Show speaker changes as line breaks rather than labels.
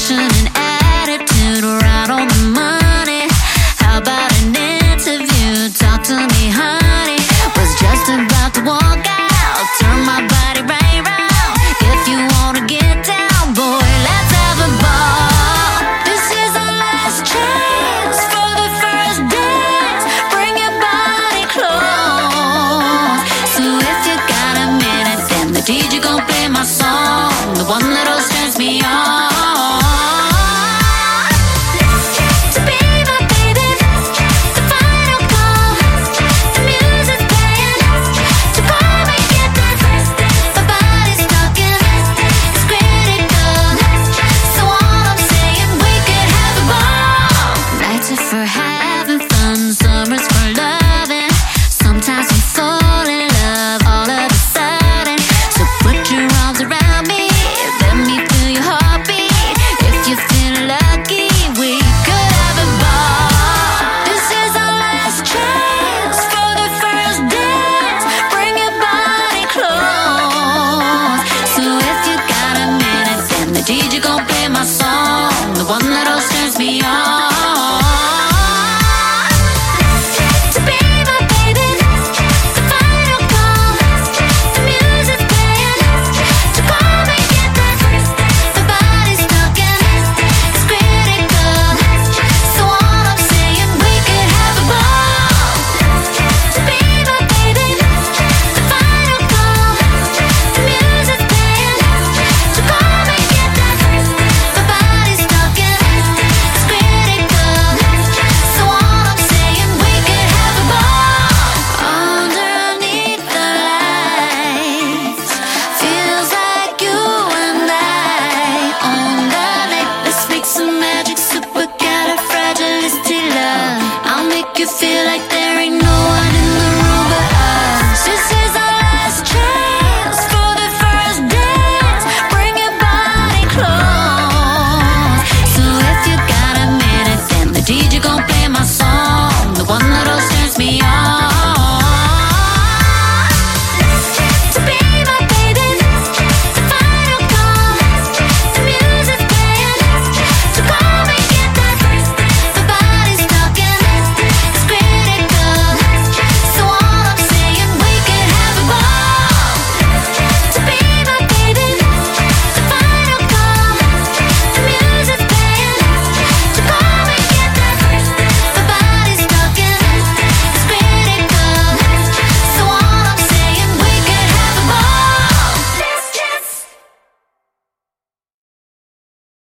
passion and attitude right on the money. How about an interview? Talk to me, honey. Was just about to walk out, turn my body right round. If you wanna get down, boy, let's have a ball. This is our last chance for the first dance. Bring your body close. So if you got a minute, then the DJ gon' play my song, the one that always turns me on. For having fun, summer's for loving. Sometimes we fall in love all of a sudden. So put your arms around me, let me feel your heartbeat. If you feel lucky, we could have a ball. This is our last chance for the first dance. Bring your body close. So if you got a minute, then the DJ gon' play my song, the one that always turns me on.